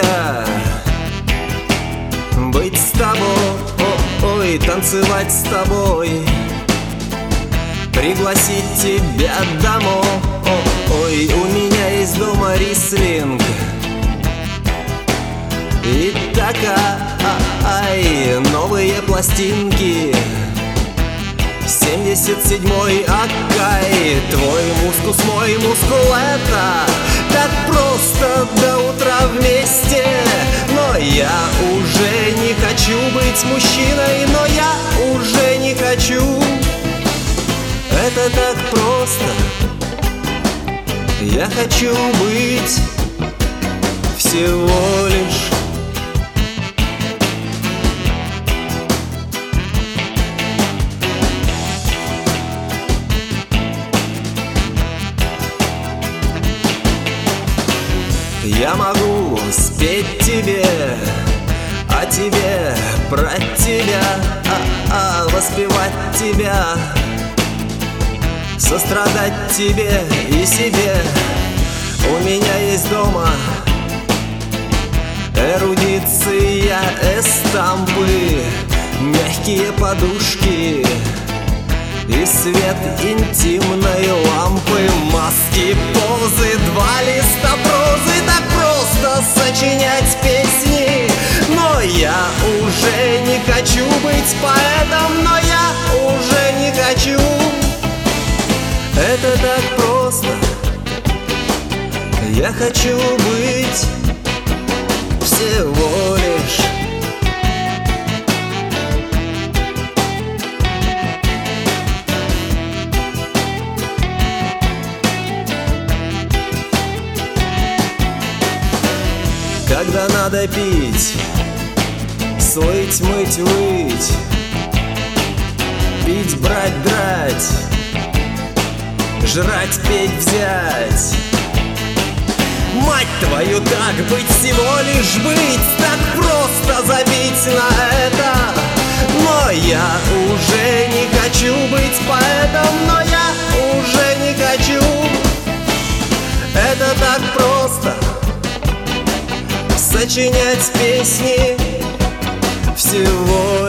быть с тобой, танцевать с тобой, пригласить тебя домой. У меня есть дома рислинг и такая новые пластинки. 77-й Аккай, твой мускус, мой мускул, это так просто до утра вместе. Но я уже не хочу быть мужчиной, но я уже не хочу. Это так просто. Я хочу быть всего лишь. Я могу спеть тебе, о тебе, про тебя, воспевать тебя, сострадать тебе и себе. У меня есть дома эрудиция, эстампы, мягкие подушки и свет интимной лампы, маски, позы, 2 листа прозы. Так просто сочинять песни. Но я уже не хочу быть поэтом, но я уже не хочу. Это так просто. Я хочу быть всего лишь. Когда надо пить, слыть, мыть, выть, пить, брать, драть, жрать, петь, взять. Мать твою, так быть, всего лишь быть, так просто забить на это. Но я уже не хочу быть поэтом, но я уже не хочу. Это так просто. Сочинять песни всего